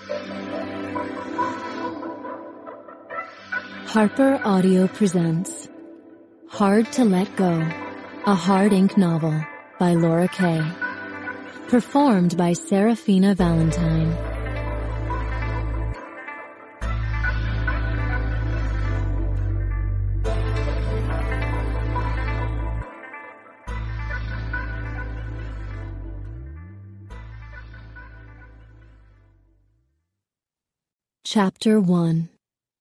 Harper Audio presents Hard to Let Go, a hard ink novel by Laura Kay. Performed by Serafina Valentine. Chapter 1.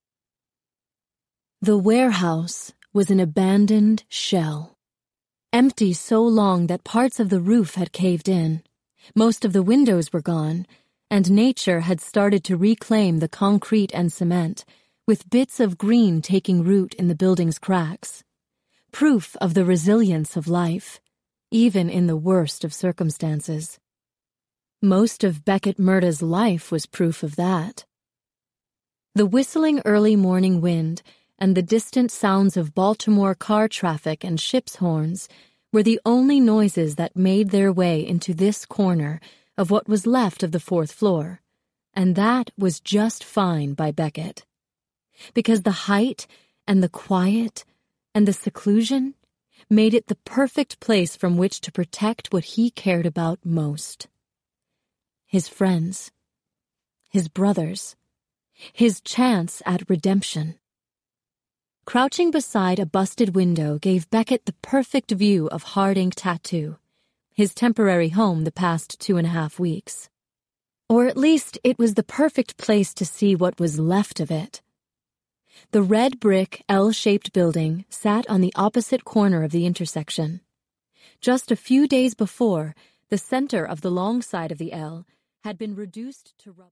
The warehouse was an abandoned shell. Empty so long that parts of the roof had caved in. Most of the windows were gone, and nature had started to reclaim the concrete and cement, with bits of green taking root in the building's cracks. Proof of the resilience of life, even in the worst of circumstances. Most of Beckett Murda's life was proof of that. The whistling early morning wind and the distant sounds of Baltimore car traffic and ship's horns were the only noises that made their way into this corner of what was left of the fourth floor, and that was just fine by Beckett. Because the height and the quiet and the seclusion made it the perfect place from which to protect what he cared about most. His friends, his brothers, his chance at redemption. Crouching beside a busted window gave Beckett the perfect view of Hard Ink Tattoo, his temporary home the past 2.5 weeks. Or at least it was the perfect place to see what was left of it. The red brick L-shaped building sat on the opposite corner of the intersection. Just a few days before, the center of the long side of the L had been reduced to rubble.